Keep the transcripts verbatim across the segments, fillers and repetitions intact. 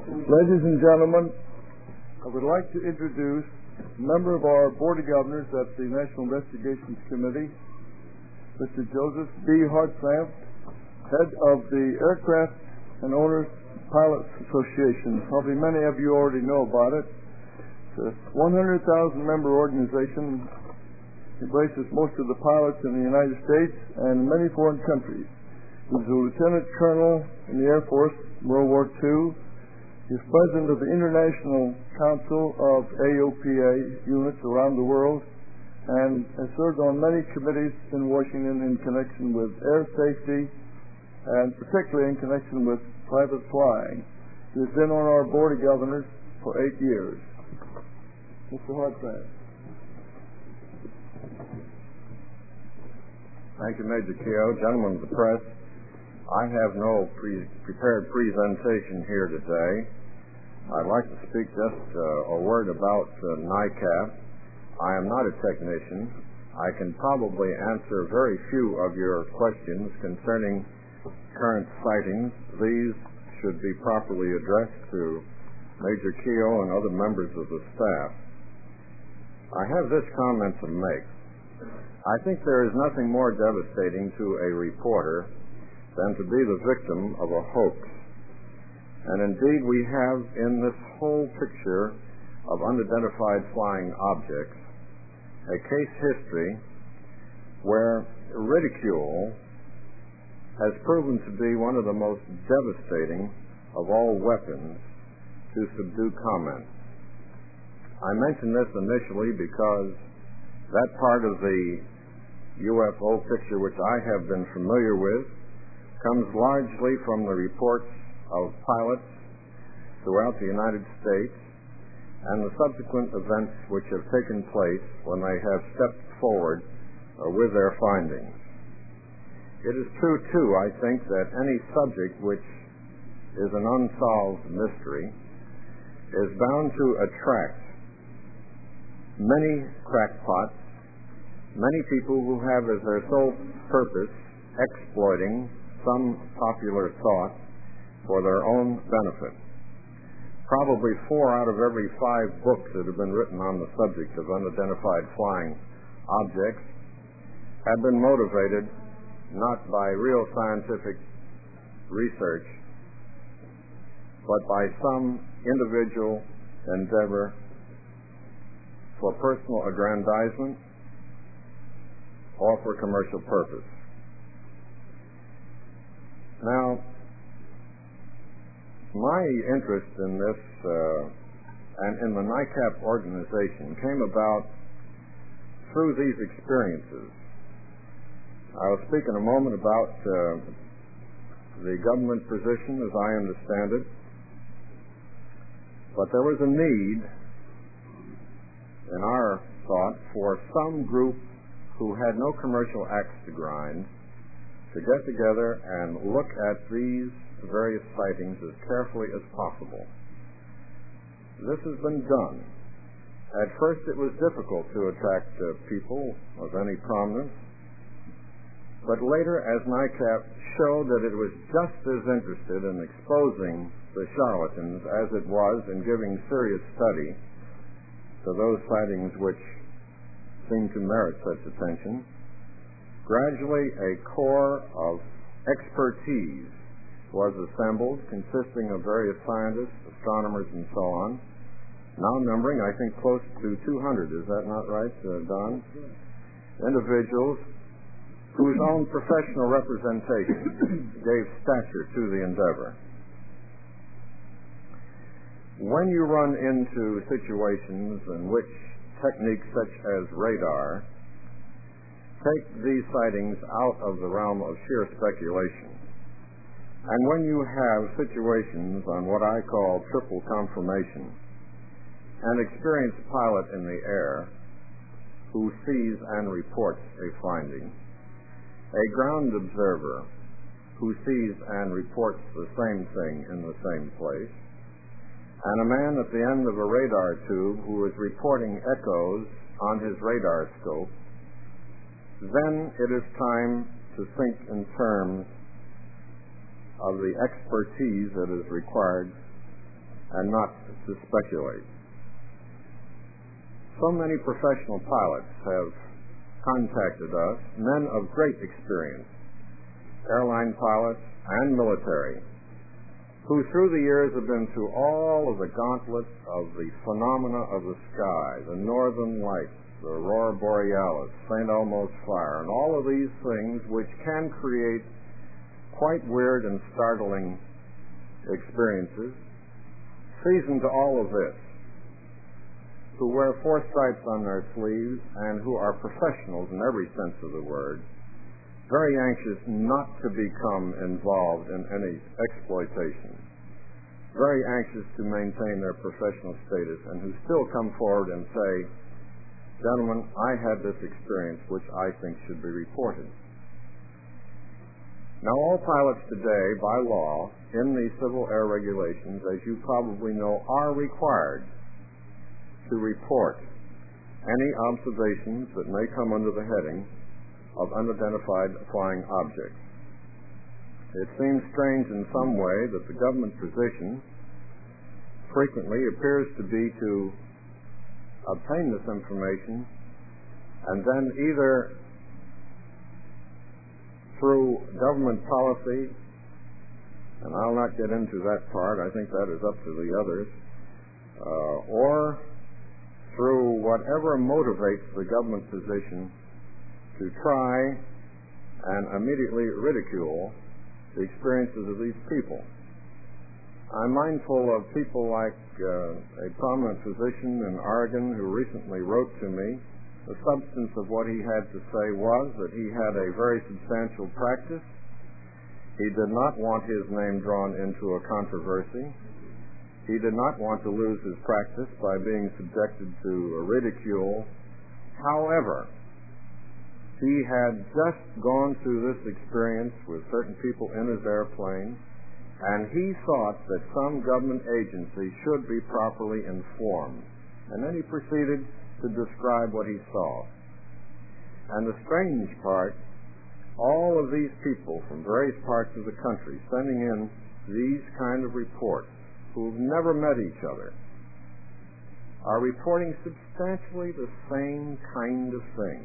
Ladies and gentlemen, I would like to introduce a member of our Board of Governors at the National Investigations Committee, Mister Joseph B. Hartranft, head of the Aircraft and Owners Pilots Association. Probably many of you already know about it. It's a one hundred thousand member organization. It embraces most of the pilots in the United States and many foreign countries. He was a lieutenant colonel in the Air Force in World War Two. He is president of the International Council of A O P A units around the world and has served on many committees in Washington in connection with air safety and particularly in connection with private flying. He has been on our Board of Governors for eight years. Mister Hartranft. Thank you, Major Keogh. Gentlemen of the press, I have no pre- prepared presentation here today. I'd like to speak just uh, a word about uh, NICAP. I am not a technician. I can probably answer very few of your questions concerning current sightings. These should be properly addressed to Major Keogh and other members of the staff. I have this comment to make. I think there is nothing more devastating to a reporter than to be the victim of a hoax. And indeed, we have in this whole picture of unidentified flying objects a case history where ridicule has proven to be one of the most devastating of all weapons to subdue comment. I mention this initially because that part of the U F O picture which I have been familiar with comes largely from the reports of pilots throughout the United States and the subsequent events which have taken place when they have stepped forward uh, with their findings. It is true, too, I think, that any subject which is an unsolved mystery is bound to attract many crackpots, many people who have as their sole purpose exploiting some popular thought for their own benefit. Probably four out of every five books that have been written on the subject of unidentified flying objects have been motivated not by real scientific research, but by some individual endeavor for personal aggrandizement or for commercial purpose. Now, my interest in this uh, and in the NICAP organization came about through these experiences. I will speak in a moment about uh, the government position as I understand it, but there was a need in our thought for some group who had no commercial axe to grind to get together and look at these various sightings as carefully as possible. This has been done. At first it was difficult to attract uh, people of any prominence, but later as NICAP showed that it was just as interested in exposing the charlatans as it was in giving serious study to those sightings which seemed to merit such attention, gradually a corps of expertise was assembled consisting of various scientists, astronomers, and so on, now numbering, I think, close to two hundred. Is that not right, uh, Don? Individuals whose own professional representation gave stature to the endeavor. When you run into situations in which techniques such as radar take these sightings out of the realm of sheer speculation, and when you have situations on what I call triple confirmation, an experienced pilot in the air who sees and reports a finding, a ground observer who sees and reports the same thing in the same place, and a man at the end of a radar tube who is reporting echoes on his radar scope, then it is time to think in terms of the expertise that is required and not to speculate. So many professional pilots have contacted us, men of great experience, airline pilots and military, who through the years have been through all of the gauntlet of the phenomena of the sky, the northern lights, the aurora borealis, Saint Elmo's fire, and all of these things which can create quite weird and startling experiences, seasoned to all of this, who wear four stripes on their sleeves and who are professionals in every sense of the word, very anxious not to become involved in any exploitation, very anxious to maintain their professional status, and who still come forward and say, "Gentlemen, I had this experience which I think should be reported." Now, all pilots today, by law, in the Civil Air Regulations, as you probably know, are required to report any observations that may come under the heading of unidentified flying objects. It seems strange in some way that the government position frequently appears to be to obtain this information and then either through government policy, and I'll not get into that part, I think that is up to the others, uh, or through whatever motivates the government position to try and immediately ridicule the experiences of these people. I'm mindful of people like uh, a prominent physician in Oregon who recently wrote to me. The substance of what he had to say was that he had a very substantial practice. He did not want his name drawn into a controversy. He did not want to lose his practice by being subjected to a ridicule. However, he had just gone through this experience with certain people in his airplane, and he thought that some government agency should be properly informed. And then he proceeded to describe what he saw. And the strange part, all of these people from various parts of the country sending in these kind of reports, who've never met each other, are reporting substantially the same kind of thing.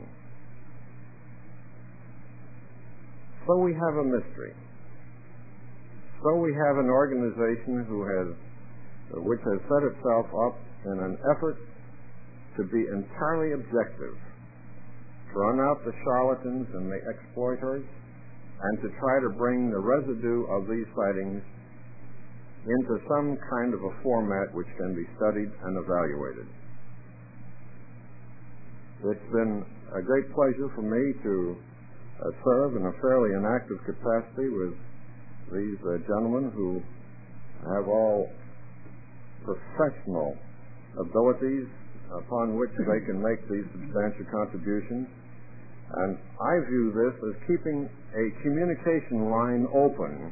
So we have a mystery. So we have an organization who has, which has set itself up in an effort to be entirely objective, to run out the charlatans and the exploiters, and to try to bring the residue of these sightings into some kind of a format which can be studied and evaluated. It's been a great pleasure for me to uh, serve in a fairly inactive capacity with these uh, gentlemen who have all professional abilities upon which they can make these substantial contributions. And I view this as keeping a communication line open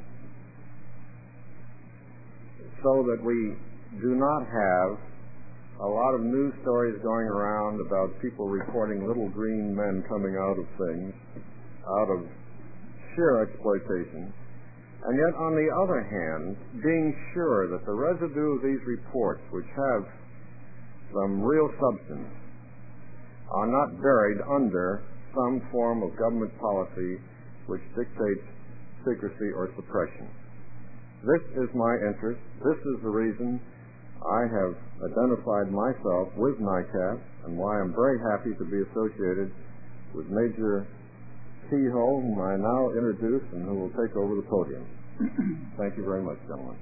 so that we do not have a lot of news stories going around about people reporting little green men coming out of things, out of sheer exploitation. And yet, on the other hand, being sure that the residue of these reports, which have some real substance, are not buried under some form of government policy which dictates secrecy or suppression. This is my interest. This is the reason I have identified myself with NICAP and why I'm very happy to be associated with Major Kehoe, whom I now introduce and who will take over the podium. Thank you very much, gentlemen.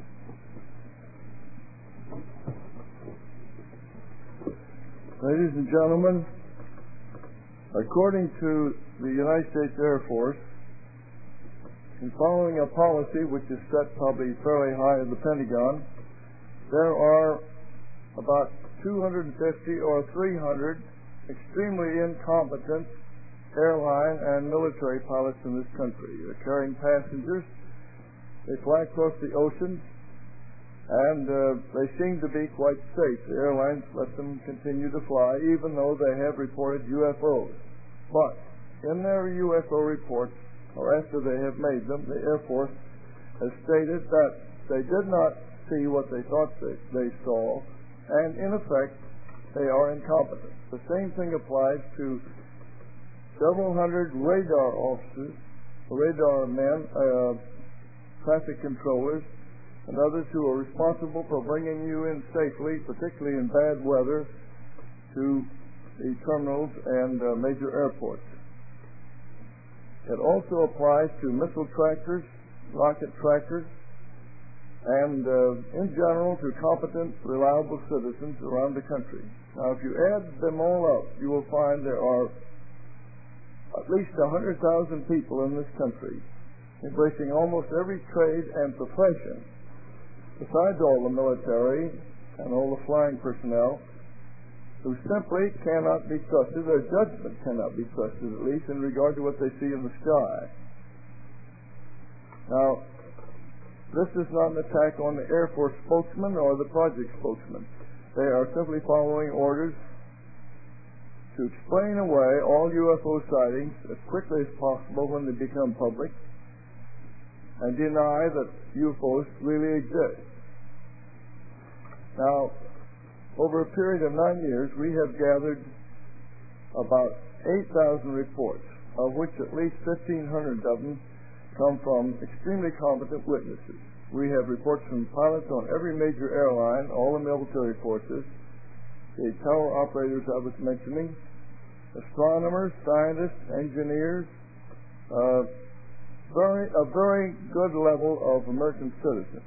Ladies and gentlemen, according to the United States Air Force, in following a policy which is set probably fairly high in the Pentagon, there are about two hundred fifty or three hundred extremely incompetent airline and military pilots in this country. They're carrying passengers. They fly across the ocean, and uh, they seem to be quite safe. The airlines let them continue to fly, even though they have reported U F Os. But in their U F O reports, or after they have made them, the Air Force has stated that they did not see what they thought they, they saw, and in effect, they are incompetent. The same thing applies to several hundred radar officers, radar men, uh, traffic controllers, and others who are responsible for bringing you in safely, particularly in bad weather, to the terminals and uh, major airports. It also applies to missile trackers, rocket trackers, and uh, in general to competent, reliable citizens around the country. Now, if you add them all up, you will find there are at least one hundred thousand people in this country, embracing almost every trade and profession, besides all the military and all the flying personnel, who simply cannot be trusted, their judgment cannot be trusted, at least in regard to what they see in the sky. Now, this is not an attack on the Air Force spokesman or the project spokesman. They are simply following orders to explain away all U F O sightings as quickly as possible when they become public and deny that U F Os really exist. Now, over a period of nine years, we have gathered about eight thousand reports, of which at least fifteen hundred of them come from extremely competent witnesses. We have reports from pilots on every major airline, all the military forces, the tower operators I was mentioning, astronomers, scientists, engineers, uh, very, a very good level of American citizens.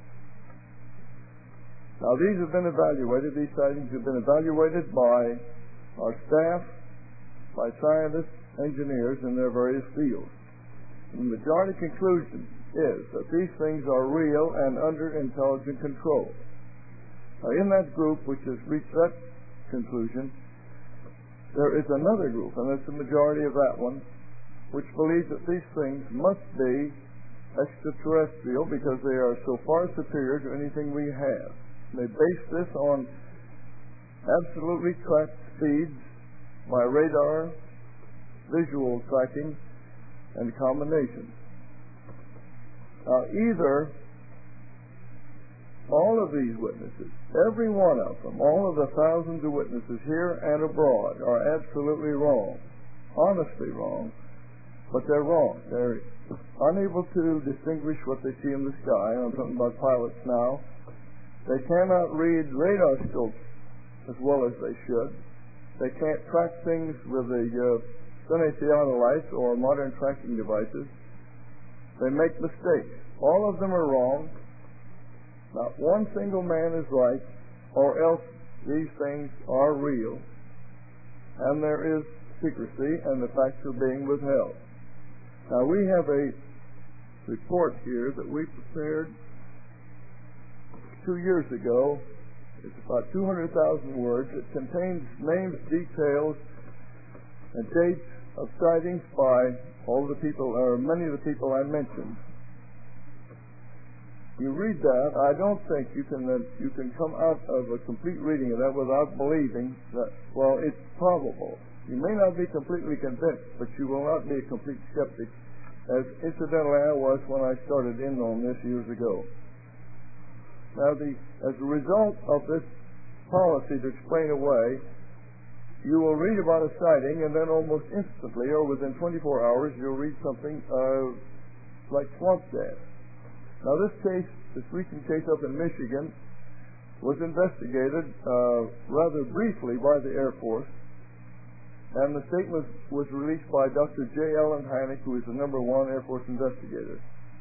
Now, these have been evaluated, these sightings have been evaluated by our staff, by scientists, engineers in their various fields. The majority conclusion is that these things are real and under intelligent control. Now, in that group which has reached that conclusion, there is another group, and it's the majority of that one, which believes that these things must be extraterrestrial because they are so far superior to anything we have. They base this on absolutely tracked speeds by radar, visual tracking, and combinations. Now, either all of these witnesses, every one of them, all of the thousands of witnesses here and abroad are absolutely wrong, honestly wrong, but they're wrong. They're unable to distinguish what they see in the sky. I'm talking about pilots now. They cannot read radar scopes as well as they should. They can't track things with the uh, Stene theodolites or modern tracking devices. They make mistakes. All of them are wrong. Not one single man is right, or else these things are real, and there is secrecy, and the facts are being withheld. Now, we have a report here that we prepared two years ago. It's about two hundred thousand words. It contains names, details, and dates of sightings by all the people, or many of the people I mentioned. You read that, I don't think you can uh, you can come out of a complete reading of that without believing that, well, it's probable. You may not be completely convinced, but you will not be a complete skeptic, as incidentally I was when I started in on this years ago. Now, the, as a result of this policy to explain away, you will read about a sighting, and then almost instantly, or within twenty-four hours, you'll read something uh, like swamp gas. Now, this case, this recent case up in Michigan, was investigated uh, rather briefly by the Air Force, and the statement was released by Doctor J. Allen Hynek, who is the number one Air Force investigator.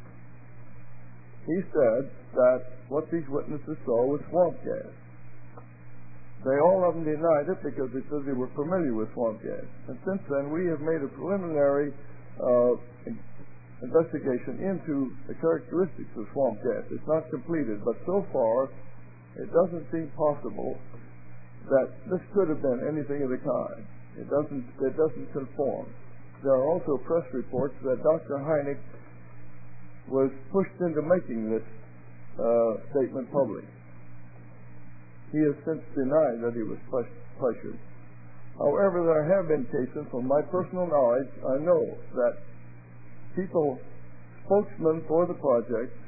He said that what these witnesses saw was swamp gas. They all of them denied it because they said they were familiar with swamp gas. And since then, we have made a preliminary uh, investigation into the characteristics of swamp gas. It's not completed, but so far, it doesn't seem possible that this could have been anything of the kind. It doesn't, it doesn't conform. There are also press reports that Doctor Hynek was pushed into making this uh, statement public. He has since denied that he was pressured. However, there have been cases, from my personal knowledge, I know that people, spokesmen for the project,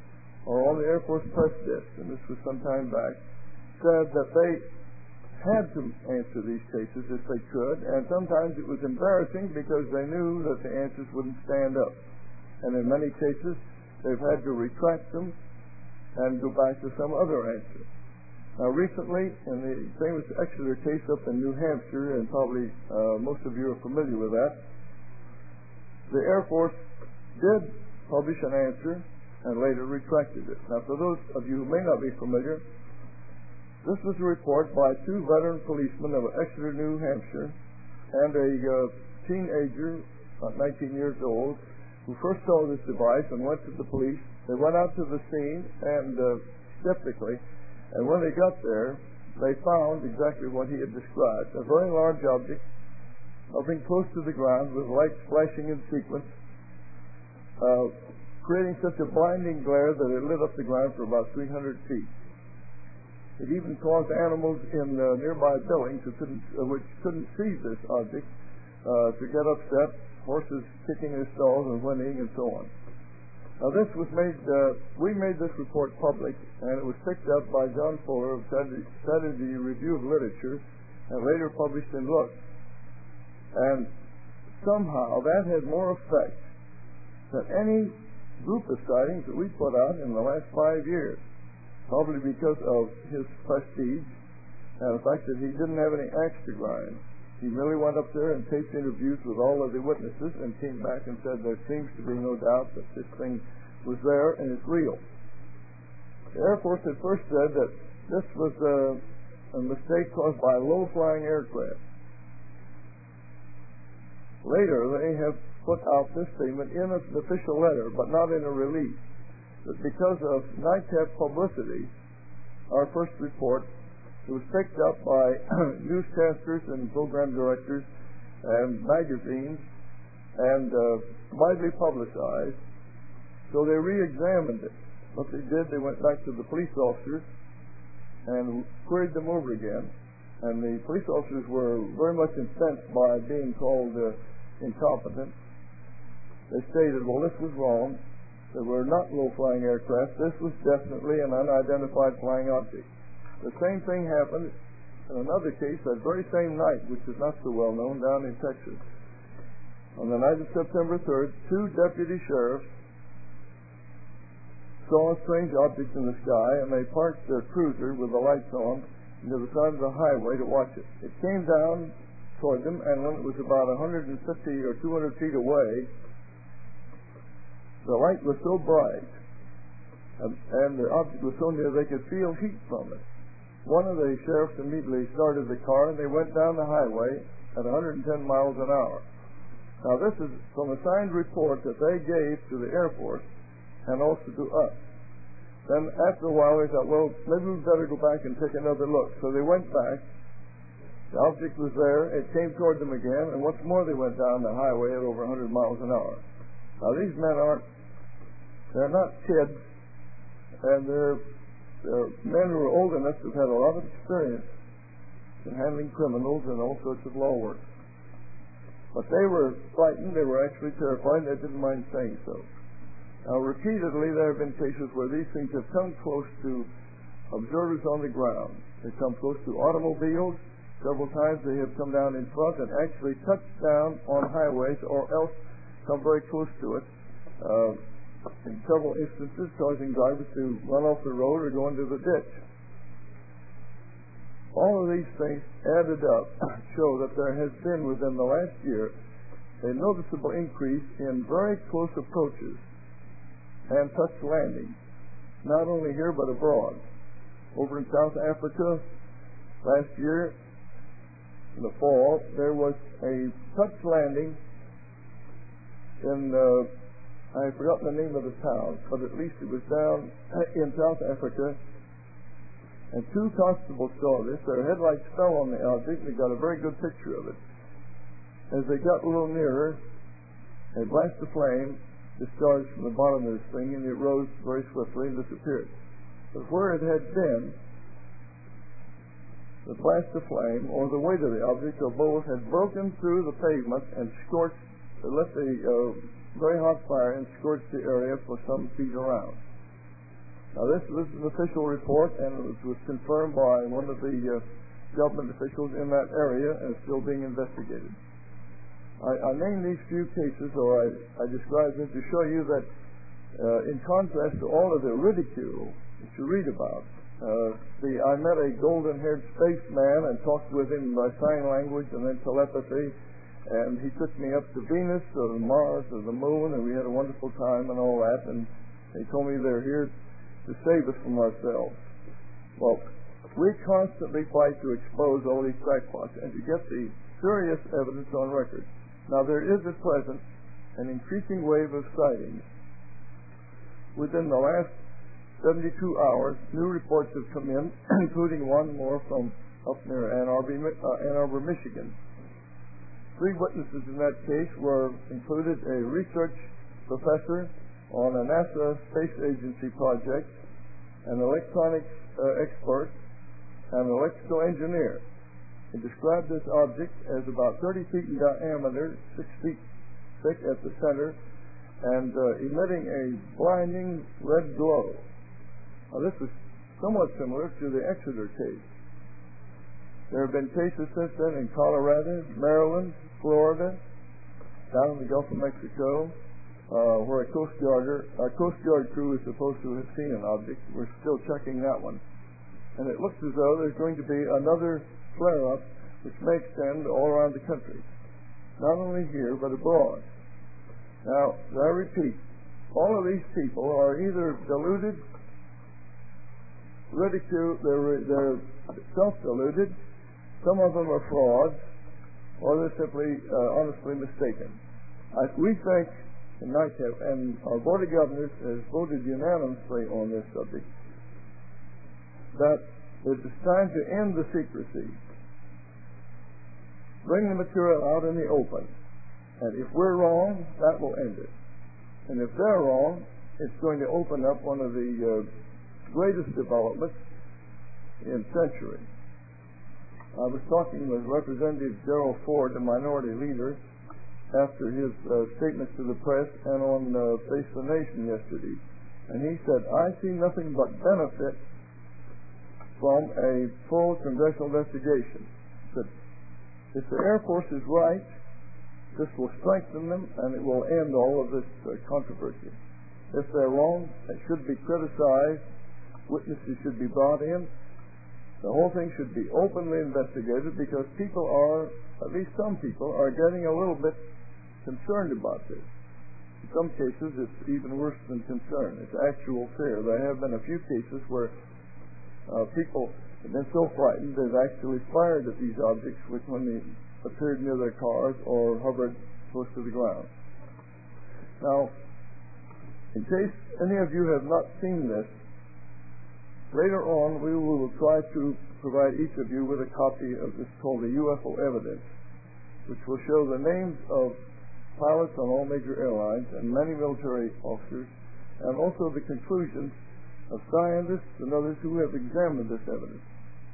or on the Air Force press disk, and this was some time back, said that they had to answer these cases if they could, and sometimes it was embarrassing because they knew that the answers wouldn't stand up. And in many cases, they've had to retract them and go back to some other answer. Now, recently, in the famous Exeter case up in New Hampshire, and probably uh, most of you are familiar with that, the Air Force did publish an answer and later retracted it. Now, for those of you who may not be familiar, this was a report by two veteran policemen of Exeter, New Hampshire, and a uh, teenager, about nineteen years old, who first saw this device and went to the police. They went out to the scene and uh, skeptically, and when they got there, they found exactly what he had described: a very large object, hovering close to the ground with lights flashing in sequence, uh, creating such a blinding glare that it lit up the ground for about three hundred feet. It even caused animals in uh, nearby buildings who couldn't, uh, which couldn't see this object uh, to get upset, horses kicking their stalls and whinnying and so on. Now this was made, uh, we made this report public, and it was picked up by John Fuller of Saturday, Saturday Review of Literature and later published in Look. And somehow that had more effect than any group of sightings that we put out in the last five years. Probably because of his prestige and the fact that he didn't have any axe to grind. He really went up there and taped interviews with all of the witnesses and came back and said there seems to be no doubt that this thing was there and it's real. The Air Force had first said that this was a, a mistake caused by low-flying aircraft. Later, they have put out this statement in an official letter, but not in a release, that because of NICAP publicity, our first report, it was picked up by newscasters and program directors and magazines and uh, widely publicized. So they re-examined it. What they did, they went back to the police officers and queried them over again. And the police officers were very much incensed by being called uh, incompetent. They stated, well, this was wrong. They were not low-flying aircraft. This was definitely an unidentified flying object. The same thing happened in another case that very same night, which is not so well known, down in Texas. On the night of September third, two deputy sheriffs saw a strange object in the sky, and they parked their cruiser with the lights on near the side of the highway to watch it. It came down toward them, and when it was about one hundred fifty or two hundred feet away, the light was so bright, and, and the object was so near they could feel heat from it. One of the sheriffs immediately started the car, and they went down the highway at one hundred ten miles an hour. Now, this is from a signed report that they gave to the Air Force and also to us. Then, after a while, they thought, well, maybe we'd better go back and take another look. So they went back. The object was there. It came toward them again, and once more they went down the highway at over one hundred miles an hour. Now, these men aren't, they're not kids, and they're, they're men who are old enough to have had a lot of experience in handling criminals and all sorts of law work. But they were frightened, they were actually terrified, and they didn't mind saying so. Now, repeatedly, there have been cases where these things have come close to observers on the ground. They've come close to automobiles. Several times they have come down in front and actually touched down on highways or else come very close to it. Uh, in several instances, causing drivers to run off the road or go into the ditch. All of these things added up show that there has been within the last year a noticeable increase in very close approaches and touch landings, not only here but abroad. Over in South Africa last year, in the fall, there was a touch landing in uh, I've forgotten the name of the town, but at least it was down in South Africa, and two constables saw this. Their headlights fell on the object, and they got a very good picture of it. As they got a little nearer, a blast of flame discharged from the bottom of this thing, and it rose very swiftly and disappeared. But where it had been, the blast of flame, or the weight of the object, or both, had broken through the pavement and scorched, lit the uh, very hot fire and scorched the area for some feet around. Now, this, this is an official report, and it was, was confirmed by one of the uh, government officials in that area, and is still being investigated. I, I named these few cases, or I, I described them to show you that, uh, in contrast to all of the ridicule that you read about, uh, the, I met a golden-haired spaceman and talked with him by sign language and then telepathy, and he took me up to Venus or Mars or the moon, and we had a wonderful time and all that, and he told me they're here to save us from ourselves. Well, we constantly fight to expose all these crackpots and to get the serious evidence on record. Now, there is at present an increasing wave of sightings. Within the last seventy-two hours, new reports have come in, including one more from up near Ann Arbor, uh, Ann Arbor, Michigan. Three witnesses in that case were included a research professor on a NASA Space Agency project, an electronics uh, expert, and an electrical engineer. He described this object as about thirty feet in diameter, six feet thick at the center, and uh, emitting a blinding red glow. Now, this is somewhat similar to the Exeter case. There have been cases since then in Colorado, Maryland, Florida, down in the Gulf of Mexico, Uh, where a Coast Guarder, a Coast Guard crew is supposed to have seen an object. We're still checking that one. And it looks as though there's going to be another flare-up which may extend all around the country. Not only here, but abroad. Now, I repeat, all of these people are either deluded, ridicule, they're, they're self-deluded, some of them are frauds, or they're simply uh, honestly mistaken. I, we think in NICAP, and our Board of Governors has voted unanimously on this subject, that it is time to end the secrecy, bring the material out in the open, and if we're wrong, that will end it. And if they're wrong, it's going to open up one of the uh, greatest developments in centuries. I was talking with Representative Gerald Ford, the minority leader, after his uh, statements to the press and on uh, Face the Nation yesterday. And he said, I see nothing but benefit from a full congressional investigation. He said, if the Air Force is right, this will strengthen them and it will end all of this uh, controversy. If they're wrong, they should be criticized, witnesses should be brought in, the whole thing should be openly investigated, because people are, at least some people, are getting a little bit concerned about this. In some cases, it's even worse than concern. It's actual fear. There have been a few cases where uh, people have been so frightened they've actually fired at these objects which, when they appeared near their cars or hovered close to the ground. Now, in case any of you have not seen this, later on we will try to provide each of you with a copy of this called the U F O Evidence, which will show the names of pilots on all major airlines and many military officers, and also the conclusions of scientists and others who have examined this evidence.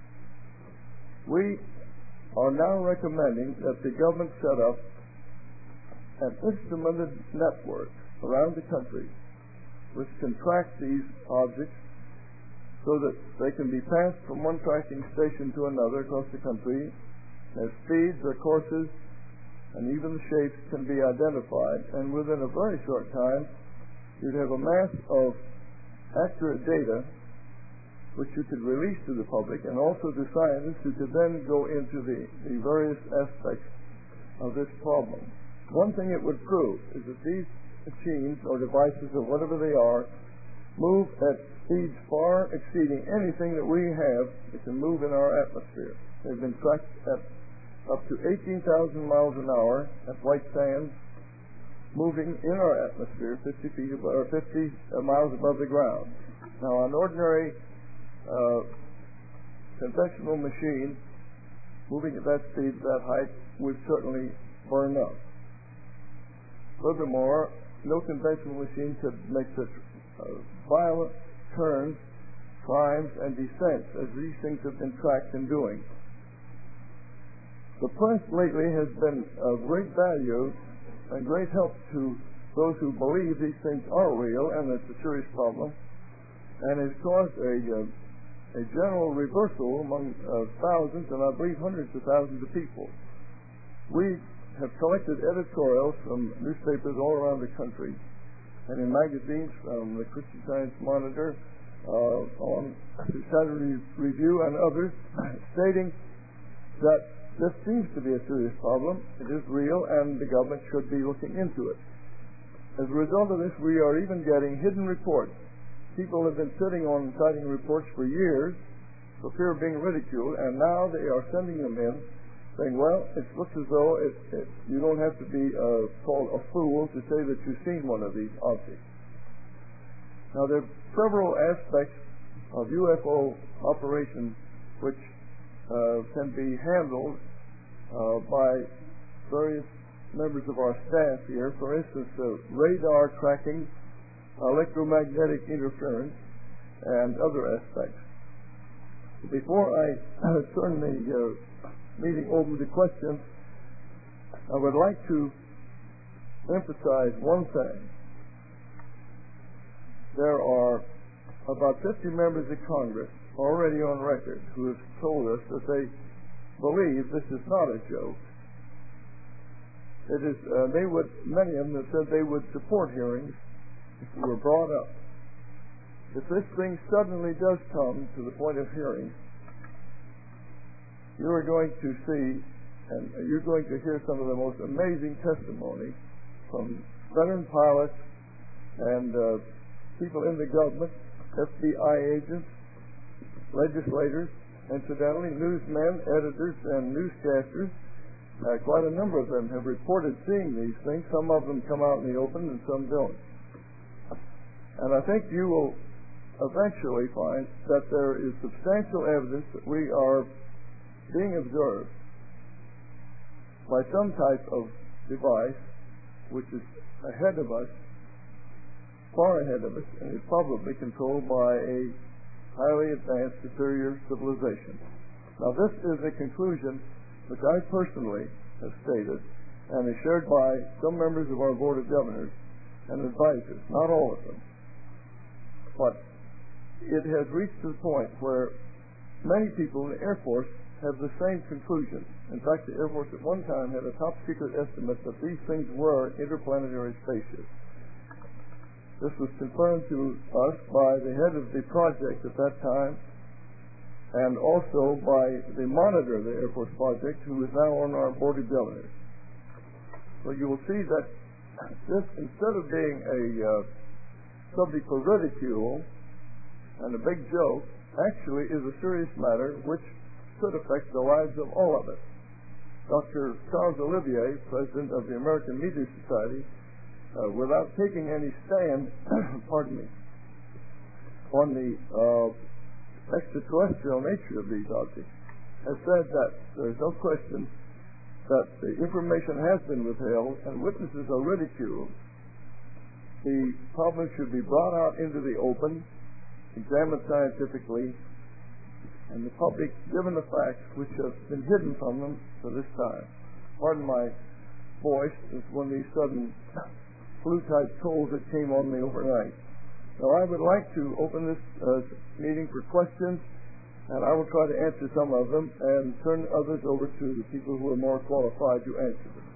We are now recommending that the government set up an instrumented network around the country which can track these objects so that they can be passed from one tracking station to another across the country. Their speeds, their courses, and even the shapes can be identified, and within a very short time you'd have a mass of accurate data which you could release to the public and also to scientists who could then go into the, the various aspects of this problem. One thing it would prove is that these machines or devices or whatever they are move at speeds far exceeding anything that we have that can move in our atmosphere. They've been tracked at up to eighteen thousand miles an hour at white sands, moving in our atmosphere fifty feet above, or fifty miles above the ground. Now, an ordinary uh, conventional machine moving at that speed, that height, would certainly burn up. Furthermore, no conventional machine could make such uh, violent turns, climbs, and descents as these things have been tracked and doing. The press lately has been of great value and great help to those who believe these things are real and it's a serious problem. and has caused a, uh, a general reversal among uh, thousands, and I believe hundreds of thousands of people. We have collected editorials from newspapers all around the country and in magazines from the Christian Science Monitor, uh, on the Saturday Review and others, stating that this seems to be a serious problem. It is real, and the government should be looking into it. As a result of this, we are even getting hidden reports. People have been sitting on citing reports for years for fear of being ridiculed, and now they are sending them in, saying, well, it looks as though it, it, you don't have to be uh, called a fool to say that you've seen one of these objects. Now, there are several aspects of U F O operations which uh, can be handled uh, by various members of our staff here. For instance, uh, radar tracking, electromagnetic interference, and other aspects. Before I turn the uh, meeting over to questions, I would like to emphasize one thing. There are about fifty members of Congress already on record who have told us that they believe this is not a joke. It is. Uh, they would. Many of them have said they would support hearings if they were brought up. If this thing suddenly does come to the point of hearing, you are going to see, and you're going to hear some of the most amazing testimony from veteran pilots and uh, people in the government, F B I agents, legislators, incidentally, newsmen, editors, and newscasters. Uh, quite a number of them have reported seeing these things. Some of them come out in the open and some don't. And I think you will eventually find that there is substantial evidence that we are being observed by some type of device which is ahead of us, far ahead of us, and is probably controlled by a highly advanced superior civilization. Now, this is a conclusion which I personally have stated and is shared by some members of our Board of Governors and advisors, not all of them. But it has reached to the point where many people in the Air Force have the same conclusion. In fact, the Air Force at one time had a top secret estimate that these things were interplanetary spaceships. This was confirmed to us by the head of the project at that time, and also by the monitor of the Air Force project, who is now on our Board of Governors. So you will see that this, instead of being a uh, subject for ridicule and a big joke, actually is a serious matter which could affect the lives of all of us. Doctor Charles Olivier, president of the American Meteor Society, uh, without taking any stand, pardon me, on the uh, extraterrestrial nature of these objects, has said that there is no question that the information has been withheld and witnesses are ridiculed. The problem should be brought out into the open, examined scientifically, and the public given the facts which have been hidden from them for this time. Pardon my voice, it's one of these sudden flu-type colds that came on me overnight. Now, I would like to open this uh, meeting for questions, and I will try to answer some of them and turn others over to the people who are more qualified to answer them.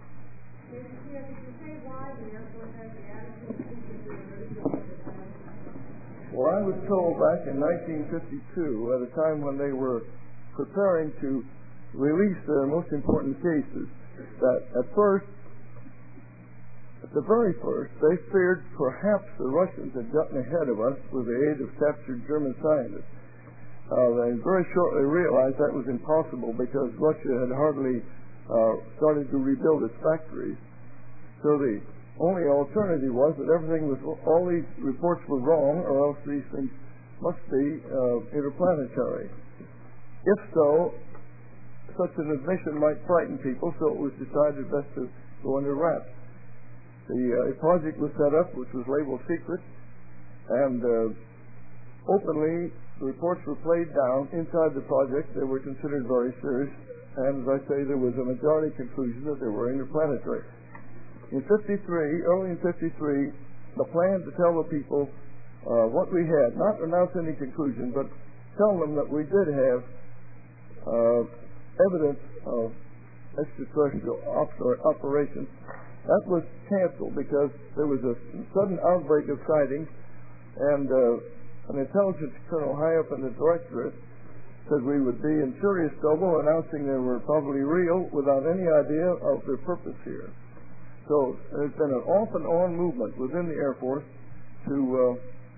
Well, I was told back in nineteen fifty-two, at a time when they were preparing to release their most important cases, that at first, at the very first, they feared perhaps the Russians had gotten ahead of us with the aid of captured German scientists. Uh, they very shortly realized that was impossible because Russia had hardly uh, started to rebuild its factories. So the only alternative was that everything was, all these reports were wrong, or else these things must be uh, interplanetary. If so, such an admission might frighten people, so it was decided best to go under wraps. The uh, project was set up, which was labeled secret, and uh, openly the reports were played down inside the project. They were considered very serious, and as I say, there was a majority conclusion that they were interplanetary. In fifty-three, early in fifty-three, the plan to tell the people uh, what we had, not announce any conclusion, but tell them that we did have uh, evidence of extraterrestrial op- operations. That was canceled because there was a sudden outbreak of sightings, and uh, an intelligence colonel high up in the directorate said we would be in serious trouble announcing they were probably real without any idea of their purpose here. So there's been an off and on movement within the Air Force to uh,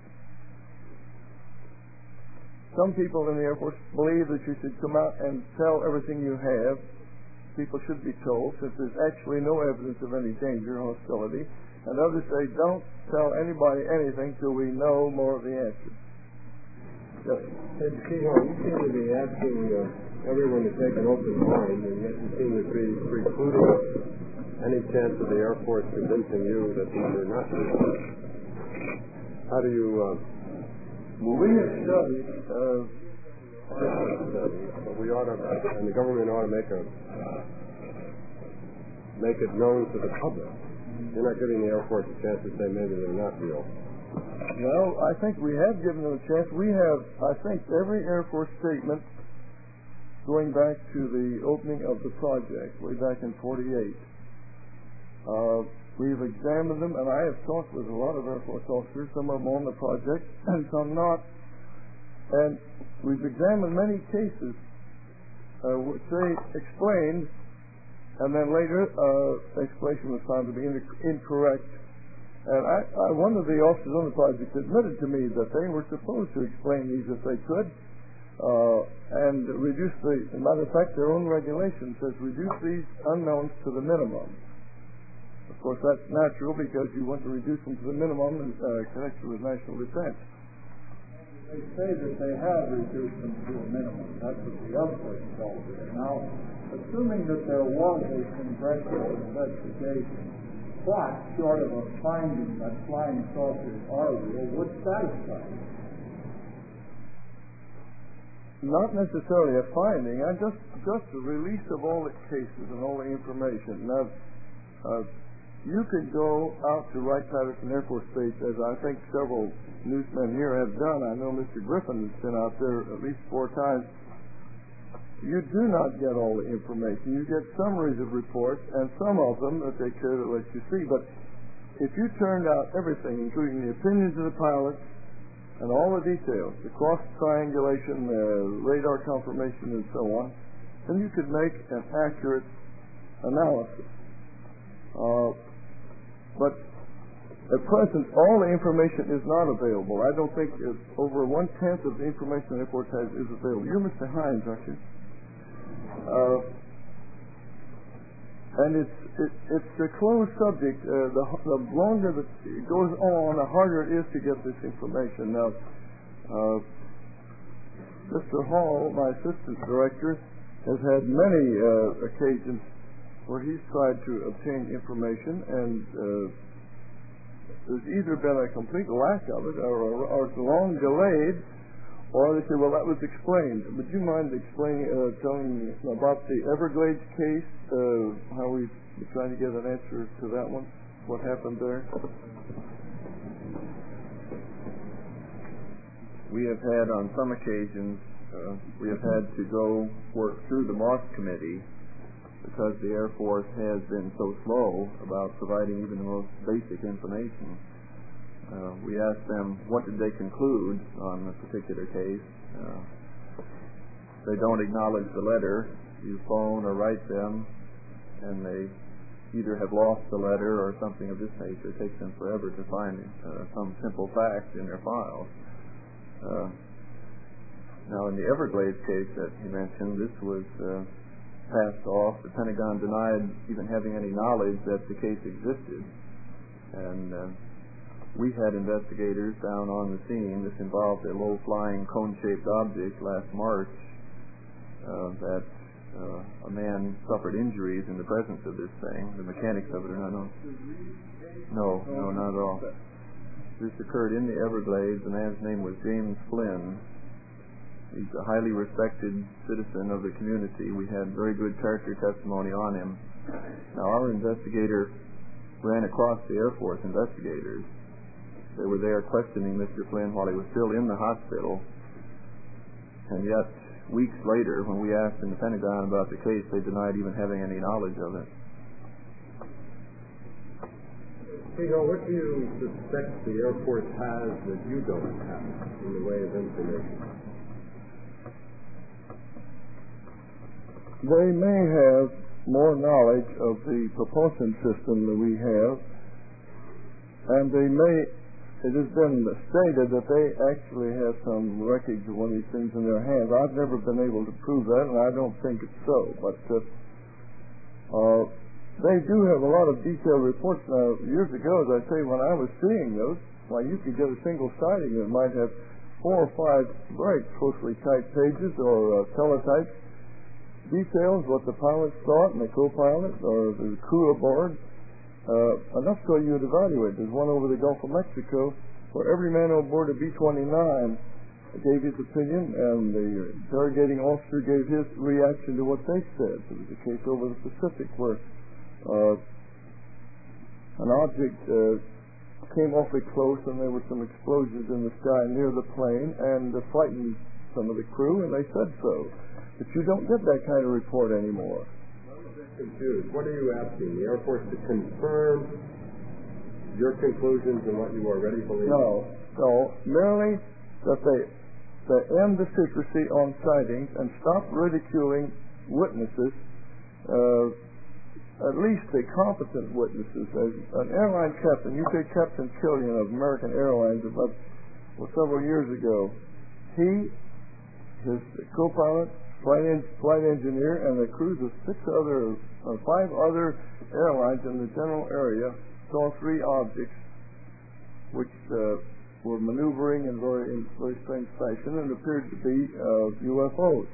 some people in the Air Force believe that you should come out and tell everything you have. People should be told, since there's actually no evidence of any danger or hostility. And others say, don't tell anybody anything till we know more of the answer. Yes. Mister Kehoe, you seem to be asking uh, everyone to take an open mind, and yet you seem to be precluding any chance of the Air Force convincing you that these are not real. How do you... Uh, well, we have studied... Uh, But we ought to, and the government ought to make a make it known to the public. You're not giving the Air Force a chance to say maybe they're not real. Well, I think we have given them a chance. We have, I think, every Air Force statement going back to the opening of the project, way back in forty-eight. Uh, we've examined them, and I have talked with a lot of Air Force officers, some of them on the project, and some not. And we've examined many cases uh, which they explained, and then later uh, explanation was found to be in- incorrect. And I, I, one of the officers on the project admitted to me that they were supposed to explain these if they could, uh, and reduce the, as a matter of fact, their own regulation says reduce these unknowns to the minimum. Of course, that's natural because you want to reduce them to the minimum in uh, connection with national defense. They say that they have reduced them to a minimum. That's what the outbreak told me. Now, assuming that there was a congressional investigation, what, short of a finding that flying saucers are real, would satisfy you? Not necessarily a finding. I just just a release of all the cases and all the information. Now, uh, you could go out to Wright-Patterson Air Force Base, as I think several newsmen here have done. I know Mister Griffin has been out there at least four times. You do not get all the information. You get summaries of reports, and some of them that they could let you see. But if you turned out everything, including the opinions of the pilots and all the details, the cross triangulation, the radar confirmation, and so on, then you could make an accurate analysis. Uh, but at present, all the information is not available. I don't think it's over one-tenth of the information the Air Force has is available. You're Mister Hines, aren't you? Uh, and it's it, it's a closed subject. Uh, the, the longer that it goes on, the harder it is to get this information. Now, uh, Mister Hall, my assistant director, has had many uh, occasions where he's tried to obtain information, and uh, there's either been a complete lack of it, or, or, or it's long delayed, or they say, well, that was explained. Would you mind explaining, uh, telling me about the Everglades case, uh, how we were trying to get an answer to that one? What happened there? We have had, on some occasions, uh, we have had to go work through the Moss Committee because the Air Force has been so slow about providing even the most basic information. Uh, we asked them, what did they conclude on a particular case? Uh, they don't acknowledge the letter. You phone or write them, and they either have lost the letter or something of this nature. It takes them forever to find uh, some simple fact in their files. Uh, now, in the Everglades case that he mentioned, this was uh, passed off. The Pentagon denied even having any knowledge that the case existed. And uh, we had investigators down on the scene. This involved a low-flying cone-shaped object last March uh, that uh, a man suffered injuries in the presence of this thing. The mechanics of it are not known. No, no, not at all. This occurred in the Everglades. The man's name was James Flynn. He's a highly respected citizen of the community. We had very good character testimony on him. Now, our investigator ran across the Air Force investigators, They were there questioning Mister Flynn while he was still in the hospital. And yet, weeks later, when we asked in the Pentagon about the case, they denied even having any knowledge of it. Cahill, what do you suspect the Air Force has that you don't have in the way of information? They may have more knowledge of the propulsion system that we have, and they may, it has been stated that they actually have some wreckage of one of these things in their hands. I've never been able to prove that, and I don't think it's so, but uh, uh, they do have a lot of detailed reports. Now, years ago, as I say, when I was seeing those, why, you could get a single sighting that might have four or five very closely typed pages or uh, teletypes, details what the pilots thought and the co-pilot or the crew aboard, uh, enough so you would evaluate. There's one over the Gulf of Mexico where every man on board a B twenty-nine gave his opinion, and the interrogating officer gave his reaction to what they said. There was a case over the Pacific where uh, an object uh, came awfully close, and there were some explosions in the sky near the plane, and uh, frightened some of the crew, and they said so. But you don't get that kind of report anymore. I'm a bit confused. What are you asking? The Air Force to confirm your conclusions and what you already believe? No, no. Merely that they, they end the secrecy on sightings and stop ridiculing witnesses, uh, at least the competent witnesses. As an airline captain, you say Captain Killian of American Airlines about well, several years ago, he, his co-pilot, Flight, en- flight engineer, and the crews of six other, or five other airlines in the general area saw three objects which uh, were maneuvering in very, in very strange fashion and appeared to be uh, U F Os.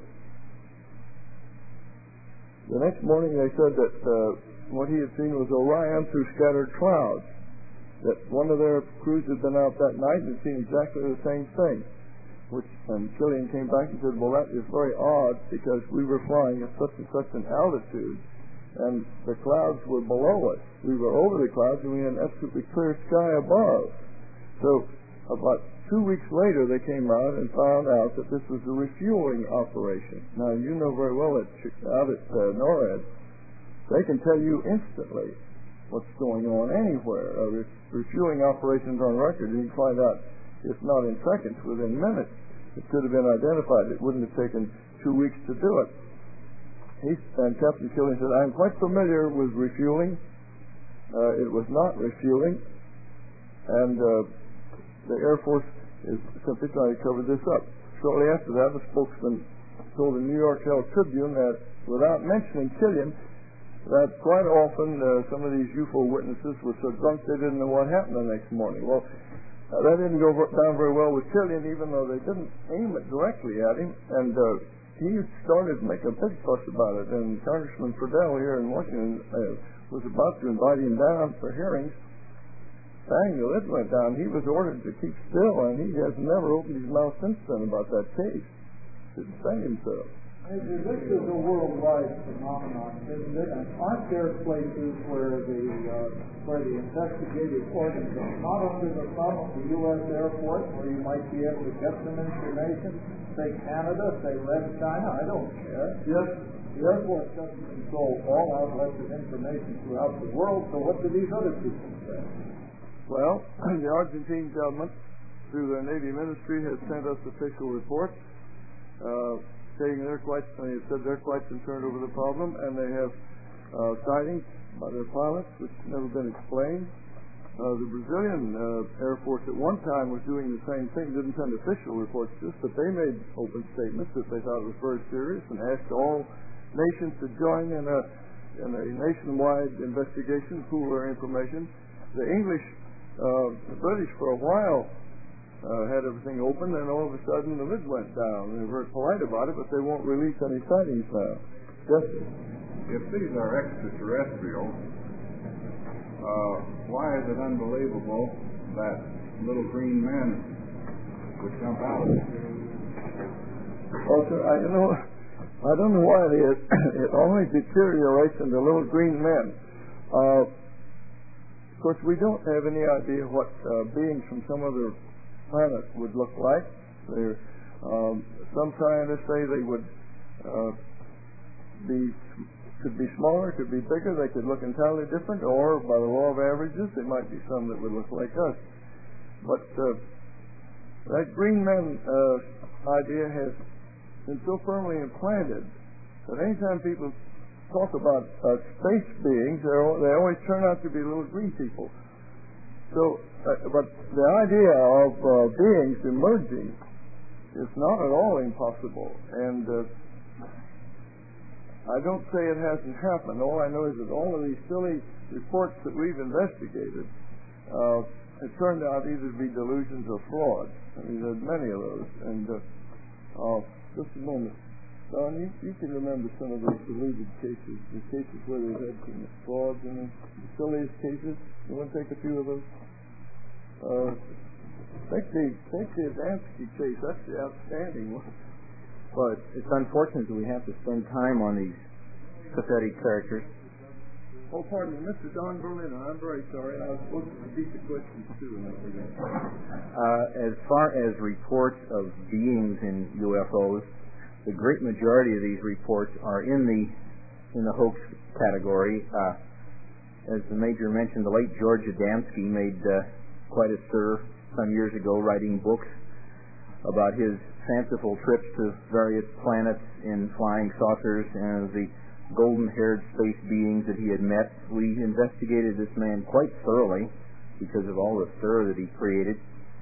The next morning they said that uh, what he had seen was Orion through scattered clouds, that one of their crews had been out that night and had seen exactly the same thing. Which, and Killian came back and said, well, that is very odd because we were flying at such and such an altitude and the clouds were below us. We were over the clouds and we had an absolutely clear sky above. So about two weeks later they came out and found out that this was a refueling operation. Now, you know very well that out at uh, NORAD, they can tell you instantly what's going on anywhere. Uh, re- refueling operations on record, and you can find out if not in seconds, within minutes. It could have been identified. It wouldn't have taken two weeks to do it. He, and Captain Killian said, I'm quite familiar with refueling. Uh, it was not refueling. And uh, the Air Force is simply trying to cover this up. Shortly after that, the spokesman told the New York Herald Tribune that, without mentioning Killian, that quite often uh, some of these U F O witnesses were so drunk they didn't know what happened the next morning. Well, Uh, that didn't go down very well with Killian, even though they didn't aim it directly at him. And uh, he started to make a big fuss about it. And Congressman Friedel here in Washington uh, was about to invite him down for hearings. Bang, the lid went down. He was ordered to keep still, and he has never opened his mouth since then about that case. Didn't say himself. Major, this is a worldwide phenomenon, isn't it? And aren't there places where the uh, where the investigative organs are not under the thumb of the U S Air Force, where you might be able to get some information? Say Canada, say Red China, I don't care. Yes. The Air Force doesn't control all outlets of information throughout the world, so what do these other people say? Well, the Argentine government, through their Navy ministry, has sent us official reports uh, saying they're quite, they said they're quite concerned over the problem, and they have uh, sightings by their pilots, which have never been explained. Uh, the Brazilian uh, Air Force at one time was doing the same thing, didn't send official reports to us, but they made open statements that they thought was very serious and asked all nations to join in a, in a nationwide investigation, pool their information. The English, uh, the British for a while uh, had everything open, and all of a sudden the lid went down. They were very polite about it, but they won't release any sightings now. Yes? If these are extraterrestrial, uh, why is it unbelievable that little green men would jump out of it? Well, sir, I, you know, I don't know why it is. It always deteriorates into little green men. Uh, course, we don't have any idea what uh, beings from some other planet would look like. They're, um, some scientists say they would uh, be could be smaller, could be bigger, they could look entirely different, or by the law of averages, there might be some that would look like us. But uh, that green man uh, idea has been so firmly implanted that anytime people talk about uh, space beings, they always turn out to be little green people. So, uh, but the idea of uh, beings emerging is not at all impossible, and uh, I don't say it hasn't happened. All I know is that all of these silly reports that we've investigated uh, have turned out either to be delusions or frauds. I mean, there's many of those. And uh, uh, just a moment. Don, you, you can remember some of those deluded cases, the cases where they've had some frauds in them, the silliest cases. You want to take a few of those? Uh, take the, take the Adamski case. That's the outstanding one. But it's unfortunate that we have to spend time on these pathetic characters. Oh, pardon me, Mister Don Berliner. I'm very sorry. I was supposed to repeat the questions too. Uh, as far as reports of beings in U F Os, the great majority of these reports are in the in the hoax category. Uh, as the Major mentioned, the late George Adamski made uh, quite a stir some years ago, writing books about his fanciful trips to various planets in flying saucers and the golden-haired space beings that he had met. We investigated this man quite thoroughly because of all the stir that he created,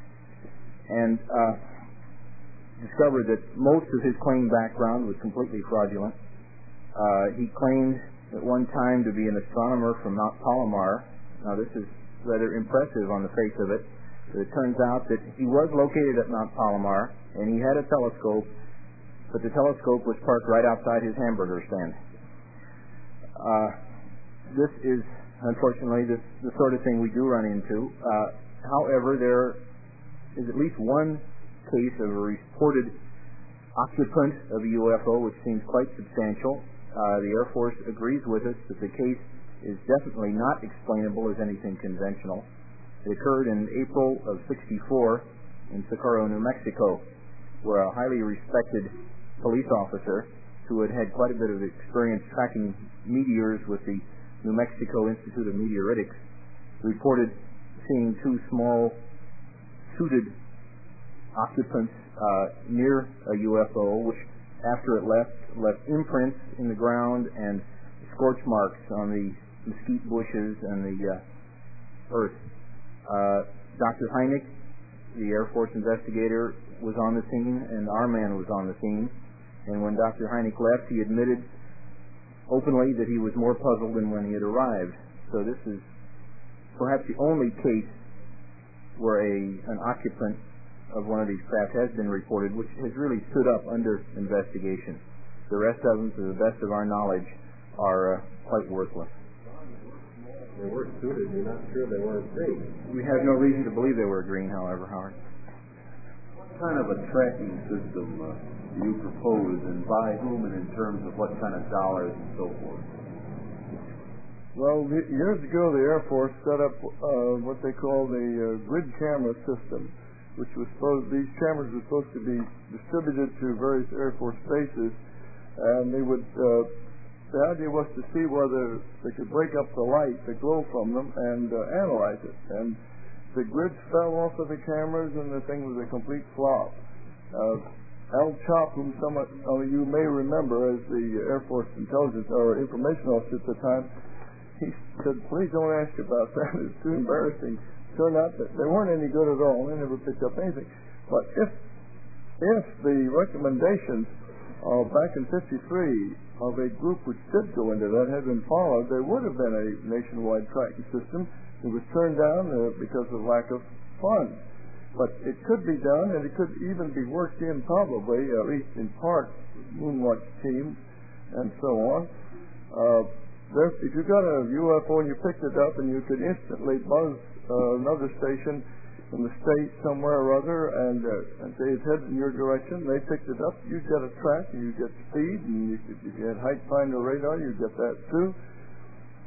and uh, discovered that most of his claimed background was completely fraudulent. Uh, he claimed at one time to be an astronomer from Mount Palomar. Now, this is rather impressive on the face of it. It turns out that he was located at Mount Palomar, and he had a telescope, but the telescope was parked right outside his hamburger stand. Uh, this is, unfortunately, this, the sort of thing we do run into. Uh, however, there is at least one case of a reported occupant of a U F O, which seems quite substantial. Uh, the Air Force agrees with us that the case is definitely not explainable as anything conventional. It occurred in April of sixty-four in Socorro, New Mexico, where a highly respected police officer who had had quite a bit of experience tracking meteors with the New Mexico Institute of Meteoritics reported seeing two small suited occupants uh, near a U F O, which after it left, left imprints in the ground and scorch marks on the mesquite bushes and the uh, earth. Uh, Doctor Hynek, the Air Force investigator, was on the scene, and our man was on the scene. And when Doctor Hynek left, he admitted openly that he was more puzzled than when he had arrived. So this is perhaps the only case where a an occupant of one of these craft has been reported, which has really stood up under investigation. The rest of them, to the best of our knowledge, are uh, quite worthless. They were suited. You're not sure they weren't green. We have no reason to believe they were green, however, Howard. What kind of a tracking system uh, do you propose, and by whom, and in terms of what kind of dollars and so forth? Well, years ago, the Air Force set up uh, what they call the uh, grid camera system, which was supposed, these cameras were supposed to be distributed to various Air Force bases, and they would, uh, the idea was to see whether they could break up the light, the glow from them, and uh, analyze it. And the grids fell off of the cameras, and the thing was a complete flop. Uh, Al Chop, whom some of you may remember as the Air Force intelligence or information officer at the time, he said, please don't ask about that. It's too embarrassing. Turned out that they weren't any good at all. They never picked up anything. But if if the recommendations uh, back in fifty-three of a group which did go into that had been followed, there would have been a nationwide tracking system. It was turned down uh, because of lack of funds. But it could be done, and it could even be worked in probably, at least in part, Moonwatch team and so on. Uh, there, if you got a U F O and you picked it up, and you could instantly buzz uh, another station from the state somewhere or other, and, uh, and say it's headed in your direction, they picked it up, you get a track, and you get speed, and you could, if you had height finder radar, you get that too.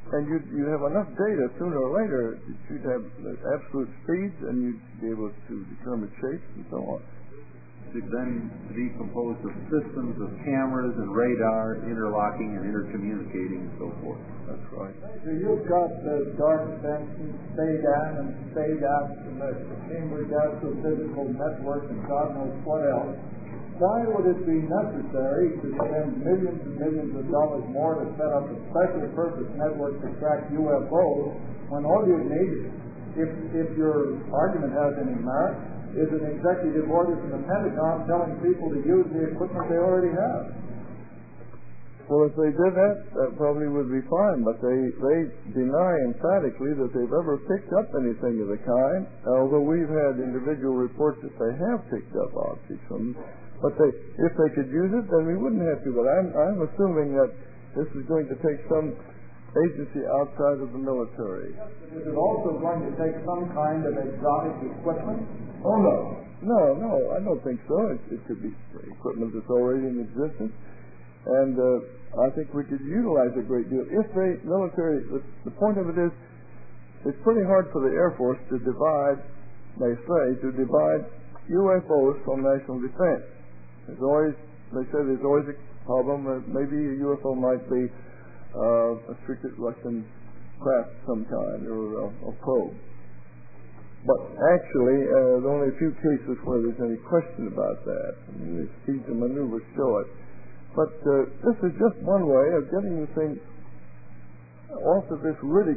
and you'd, you'd have enough data sooner or later that you'd have absolute speeds, and you'd be able to determine shapes and so on. Should then be composed of systems of cameras and radar interlocking and intercommunicating and so forth. That's right. So you've got the Dark Benson, STADAN, and STADAS, and the Cambridge Astrophysical Network, and God knows what else. Why would it be necessary to spend millions and millions of dollars more to set up a special purpose network to track U F Os when all you need, if if your argument has any merit, is an executive order from the Pentagon telling people to use the equipment they already have? Well, if they did that, that probably would be fine, but they, they deny emphatically that they've ever picked up anything of the kind, although we've had individual reports that they have picked up objects from them. But they, if they could use it, then we wouldn't have to. But I'm, I'm assuming that this is going to take some agency outside of the military. Is it also going to take some kind of exotic equipment? Oh, no. No, no, I don't think so. It, it could be equipment that's already in existence. And uh, I think we could utilize a great deal. If the military, the, the point of it is, it's pretty hard for the Air Force to divide, they say, to divide U F Os from national defense. There's always, they say there's always a problem that maybe a U F O might be uh, a secret Russian craft of some kind, or uh, a probe. But actually, uh, there are only a few cases where there's any question about that. I mean, the speeds and maneuvers show it. But uh, this is just one way of getting the thing off of this ridicule.